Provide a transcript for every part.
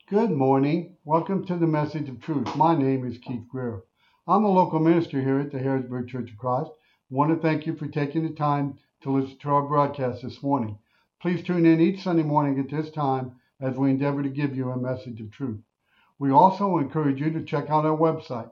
Good morning. Welcome to the Message of Truth. My name is Keith Greer. I'm a local minister here at the Harrisburg Church of Christ. I want to thank you for taking the time to listen to our broadcast this morning. Please tune in each Sunday morning at this time as we endeavor to give you a message of truth. We also encourage you to check out our website,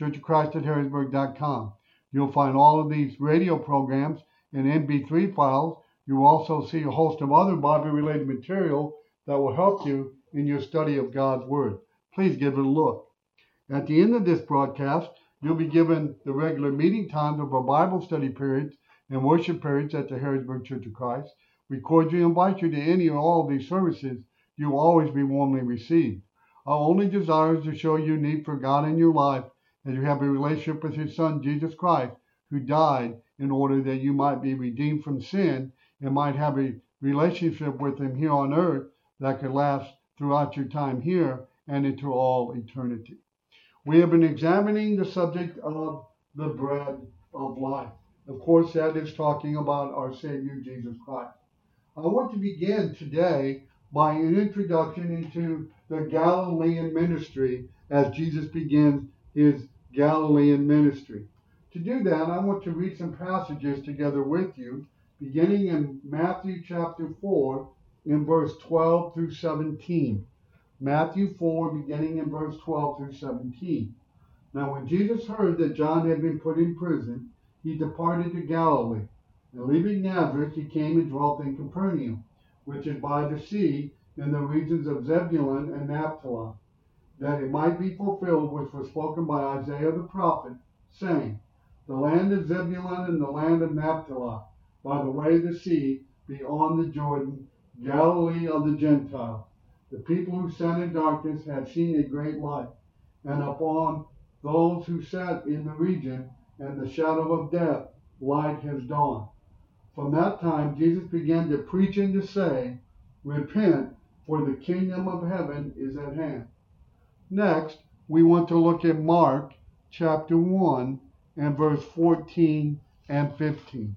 churchofchristatharrisburg.com. You'll find all of these radio programs in MP3 files. You will also see a host of other Bible-related material that will help you in your study of God's Word. Please give it a look. At the end of this broadcast, you'll be given the regular meeting times of our Bible study periods and worship periods at the Harrisburg Church of Christ. We cordially invite you to any or all of these services. You will always be warmly received. Our only desire is to show you need for God in your life as you have a relationship with His Son, Jesus Christ, who died in order that you might be redeemed from sin and might have a relationship with Him here on earth that could last throughout your time here and into all eternity. We have been examining the subject of the bread of life. Of course, that is talking about our Savior, Jesus Christ. I want to begin today by an introduction into the Galilean ministry as Jesus begins His Galilean ministry. To do that, I want to read some passages together with you, beginning in Matthew chapter 4, in verse 12 through 17. Matthew 4, beginning in verse 12 through 17. Now when Jesus heard that John had been put in prison, he departed to Galilee. And leaving Nazareth, he came and dwelt in Capernaum, which is by the sea, in the regions of Zebulun and Naphtali, that it might be fulfilled which was spoken by Isaiah the prophet, saying, The land of Zebulun and the land of Naphtali, by the way of the sea, beyond the Jordan, Galilee of the Gentiles. The people who sat in darkness have seen a great light, and upon those who sat in the region and the shadow of death, light has dawned. From that time Jesus began to preach and to say, Repent, for the kingdom of heaven is at hand. Next, we want to look at Mark chapter 1 and verse 14 and 15.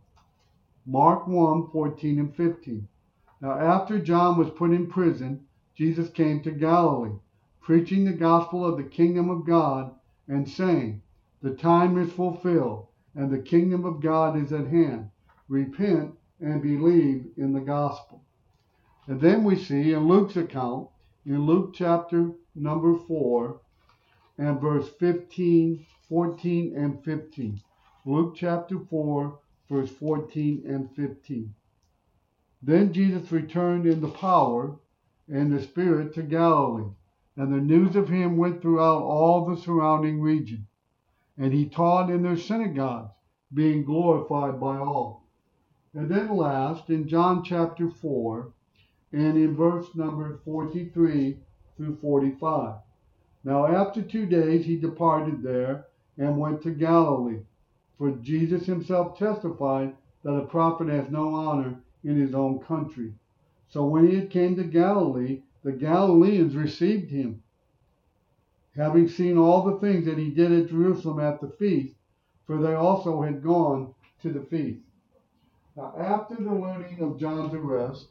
Mark 1, 14 and 15. Now after John was put in prison, Jesus came to Galilee, preaching the gospel of the kingdom of God, and saying, The time is fulfilled, and the kingdom of God is at hand. Repent and believe in the gospel. And then we see in Luke's account, in Luke chapter number 4, and verse 15, 14, and 15. Luke chapter 4, verse 14 and 15. Then Jesus returned in the power and the Spirit to Galilee, and the news of him went throughout all the surrounding region. And he taught in their synagogues, being glorified by all. And then last, in John chapter 4, and in verse number 43 through 45. Now after 2 days he departed there and went to Galilee, for Jesus himself testified that a prophet has no honor in his own country. So when he had came to Galilee, the Galileans received him, having seen all the things that he did at Jerusalem at the feast, for they also had gone to the feast. Now after the learning of John's arrest,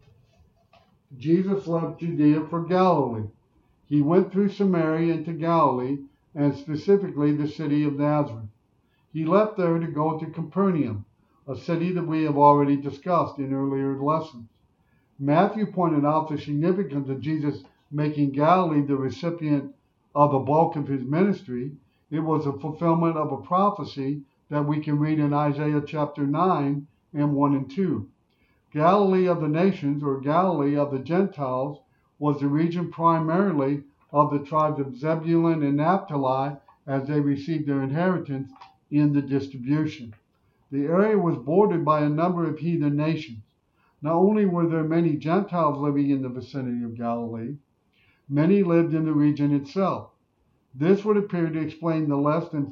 Jesus left Judea for Galilee. He went through Samaria into Galilee, and specifically the city of Nazareth. He left there to go to Capernaum, a city that we have already discussed in earlier lessons. Matthew pointed out the significance of Jesus making Galilee the recipient of the bulk of his ministry. It was a fulfillment of a prophecy that we can read in Isaiah chapter 9 and 1 and 2. Galilee of the nations, or Galilee of the Gentiles, was the region primarily of the tribes of Zebulun and Naphtali as they received their inheritance in the distribution. The area was bordered by a number of heathen nations. Not only were there many Gentiles living in the vicinity of Galilee, many lived in the region itself. This would appear to explain the less than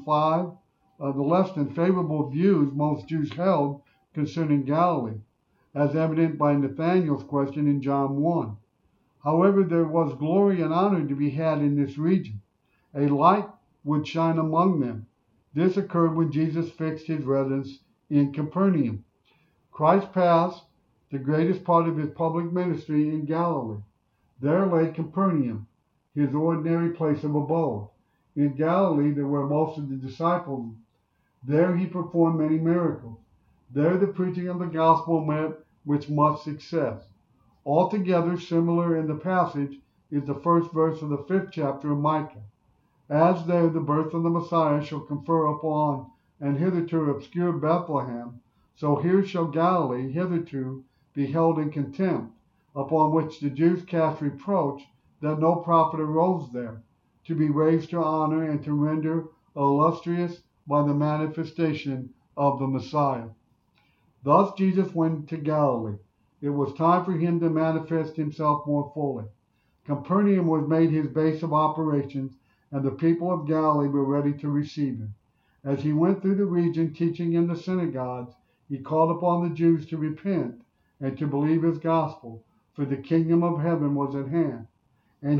favorable views most Jews held concerning Galilee, as evident by Nathanael's question in John 1. However, there was glory and honor to be had in this region. A light would shine among them. This occurred when Jesus fixed his residence in Capernaum. Christ passed the greatest part of his public ministry in Galilee. There lay Capernaum, his ordinary place of abode. In Galilee, there were most of the disciples. There he performed many miracles. There the preaching of the gospel met with much success. Altogether similar in the passage is the first verse of the 5th chapter of Micah. As there the birth of the Messiah shall confer upon an hitherto obscure Bethlehem, so here shall Galilee hitherto be held in contempt, upon which the Jews cast reproach that no prophet arose there, to be raised to honor and to render illustrious by the manifestation of the Messiah. Thus Jesus went to Galilee. It was time for him to manifest himself more fully. Capernaum was made his base of operations, and the people of Galilee were ready to receive him. As he went through the region teaching in the synagogues, he called upon the Jews to repent and to believe his gospel, for the kingdom of heaven was at hand. And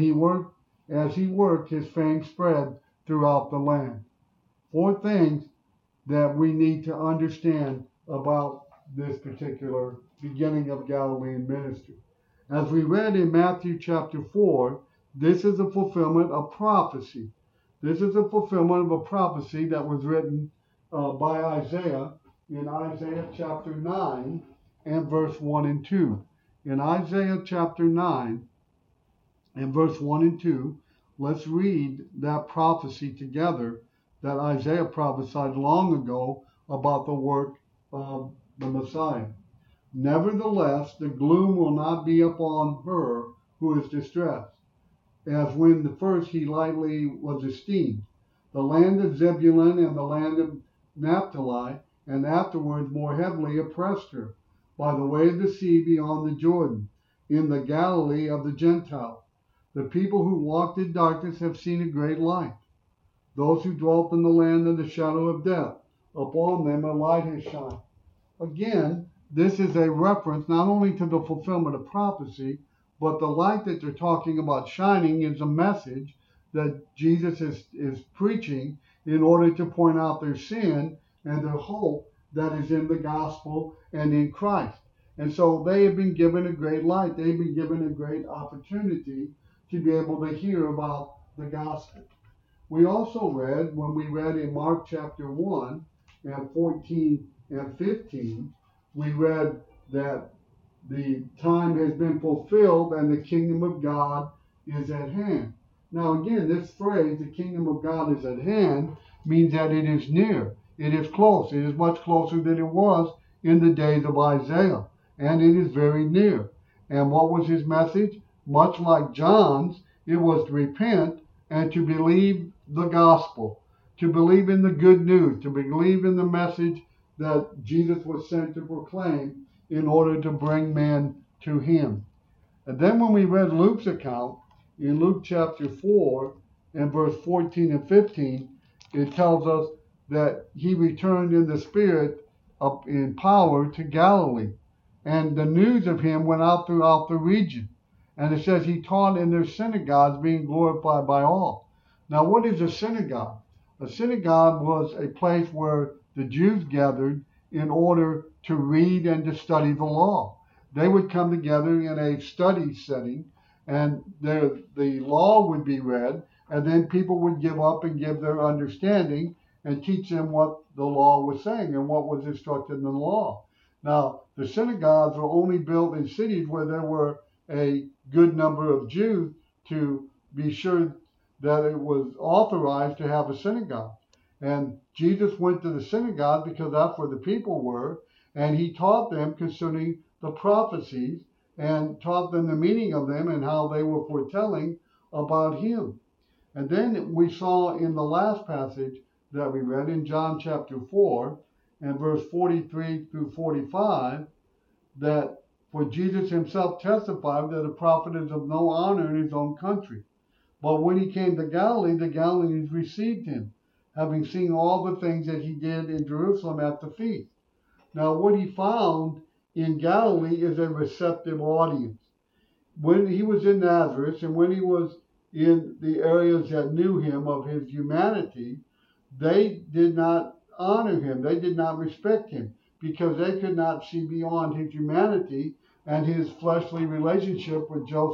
as he worked, his fame spread throughout the land. 4 things that we need to understand about this particular beginning of Galilean ministry. As we read in Matthew chapter 4, this is a fulfillment of prophecy. This is a fulfillment of a prophecy that was written by Isaiah in Isaiah chapter 9 and verse 1 and 2. In Isaiah chapter 9 and verse 1 and 2, let's read that prophecy together that Isaiah prophesied long ago about the work of the Messiah. Nevertheless, the gloom will not be upon her who is distressed, as when the first he lightly was esteemed. The land of Zebulun and the land of Naphtali, and afterwards more heavily oppressed her, by the way of the sea beyond the Jordan, in the Galilee of the Gentiles. The people who walked in darkness have seen a great light. Those who dwelt in the land of the shadow of death, upon them a light has shined. Again, this is a reference not only to the fulfillment of prophecy, but the light that they're talking about shining is a message that Jesus is preaching in order to point out their sin and their hope that is in the gospel and in Christ. And so they have been given a great light. They've been given a great opportunity to be able to hear about the gospel. We also read, when we read in Mark chapter 1 and 14 and 15, we read that the time has been fulfilled and the kingdom of God is at hand. Now again, this phrase, the kingdom of God is at hand, means that it is near. It is close. It is much closer than it was in the days of Isaiah. And it is very near. And what was his message? Much like John's, it was to repent and to believe the gospel, to believe in the good news, to believe in the message that Jesus was sent to proclaim in order to bring men to him. And then when we read Luke's account, in Luke chapter 4 and verse 14 and 15, it tells us that he returned in the Spirit up in power to Galilee. And the news of him went out throughout the region. And it says he taught in their synagogues, being glorified by all. Now, what is a synagogue? A synagogue was a place where the Jews gathered in order to read and to study the law. They would come together in a study setting, and the law would be read, and then people would give up and give their understanding and teach them what the law was saying and what was instructed in the law. Now, the synagogues were only built in cities where there were a good number of Jews to be sure that it was authorized to have a synagogue. And Jesus went to the synagogue because that's where the people were, and he taught them concerning the prophecies and taught them the meaning of them and how they were foretelling about him. And then we saw in the last passage that we read in John chapter 4 and verse 43 through 45, that for Jesus himself testified that a prophet is of no honor in his own country. But when he came to Galilee, the Galileans received him, having seen all the things that he did in Jerusalem at the feast. Now, what he found in Galilee is a receptive audience. When he was in Nazareth and when he was in the areas that knew him of his humanity, they did not honor him. They did not respect him because they could not see beyond his humanity and his fleshly relationship with Joseph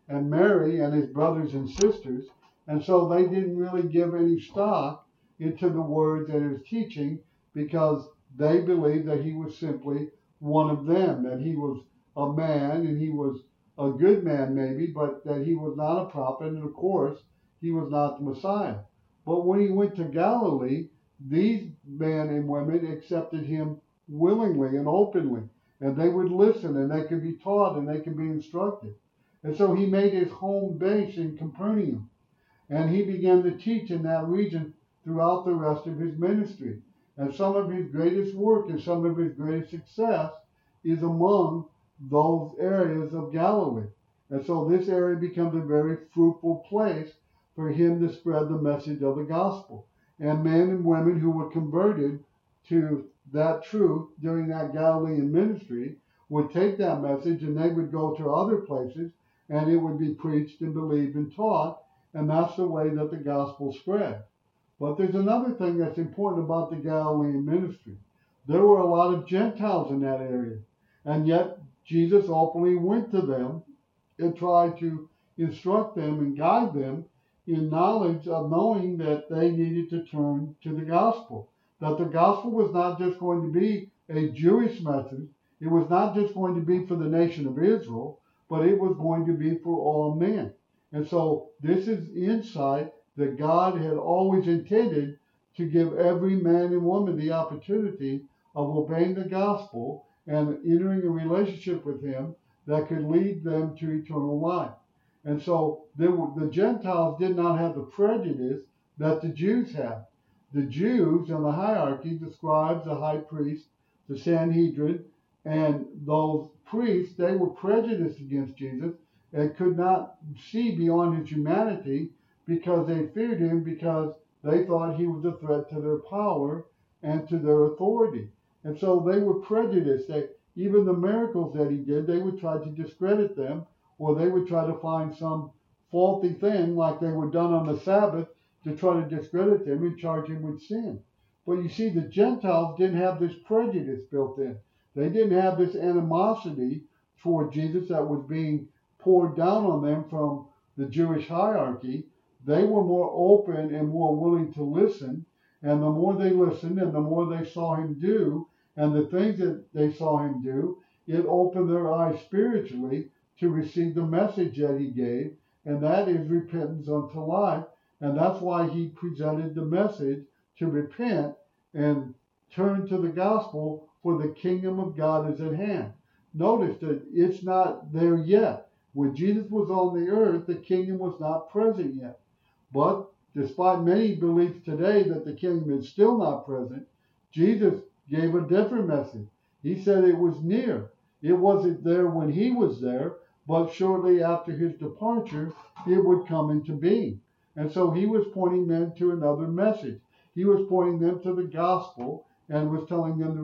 and Mary and his brothers and sisters. And so they didn't really give any stock into the words and his teaching because they believed that he was simply one of them, that he was a man and he was a good man maybe, but that he was not a prophet, and of course he was not the Messiah. But when he went to Galilee, these men and women accepted him willingly and openly, and they would listen and they could be taught and they could be instructed. And so he made his home base in Capernaum, and he began to teach in that region throughout the rest of his ministry. And some of his greatest work and some of his greatest success is among those areas of Galilee. And so this area becomes a very fruitful place for him to spread the message of the gospel. And men and women who were converted to that truth during that Galilean ministry would take that message and they would go to other places and it would be preached and believed and taught. And that's the way that the gospel spread. But there's another thing that's important about the Galilean ministry. There were a lot of Gentiles in that area. And yet Jesus openly went to them and tried to instruct them and guide them in knowledge of knowing that they needed to turn to the gospel. That the gospel was not just going to be a Jewish message. It was not just going to be for the nation of Israel, but it was going to be for all men. And so this is insight that God had always intended to give every man and woman the opportunity of obeying the gospel and entering a relationship with him that could lead them to eternal life. And so the Gentiles did not have the prejudice that the Jews had. The Jews in the hierarchy, the scribes, the high priest, the Sanhedrin, and those priests, they were prejudiced against Jesus and could not see beyond his humanity because they feared him because they thought he was a threat to their power and to their authority. And so they were prejudiced. Even the miracles that he did, they would try to discredit them, or they would try to find some faulty thing like they were done on the Sabbath to try to discredit him and charge him with sin. But you see, the Gentiles didn't have this prejudice built in. They didn't have this animosity toward Jesus that was being poured down on them from the Jewish hierarchy. They were more open and more willing to listen. And the more they listened and the more they saw him do, and the things that they saw him do, it opened their eyes spiritually to receive the message that he gave, and that is repentance unto life. And that's why he presented the message to repent and turn to the gospel, for the kingdom of God is at hand. Notice that it's not there yet. When Jesus was on the earth, the kingdom was not present yet. But despite many beliefs today that the kingdom is still not present, Jesus gave a different message. He said it was near. It wasn't there when he was there, but shortly after his departure, it would come into being. And so he was pointing men to another message. He was pointing them to the gospel and was telling them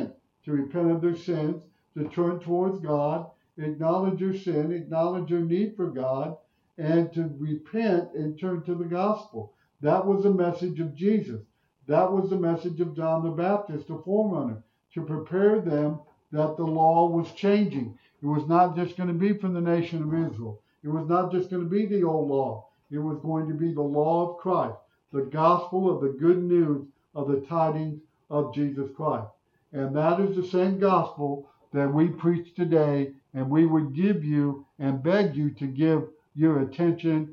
to repent of their sins, to turn towards God, acknowledge your sin, acknowledge your need for God, and to repent and turn to the gospel. That was the message of Jesus. That was the message of John the Baptist, the forerunner, to prepare them that the law was changing. It was not just going to be from the nation of Israel. It was not just going to be the old law. It was going to be the law of Christ, the gospel of the good news of the tidings of Jesus Christ. And that is the same gospel that we preach today, and we would give you and beg you to give your attention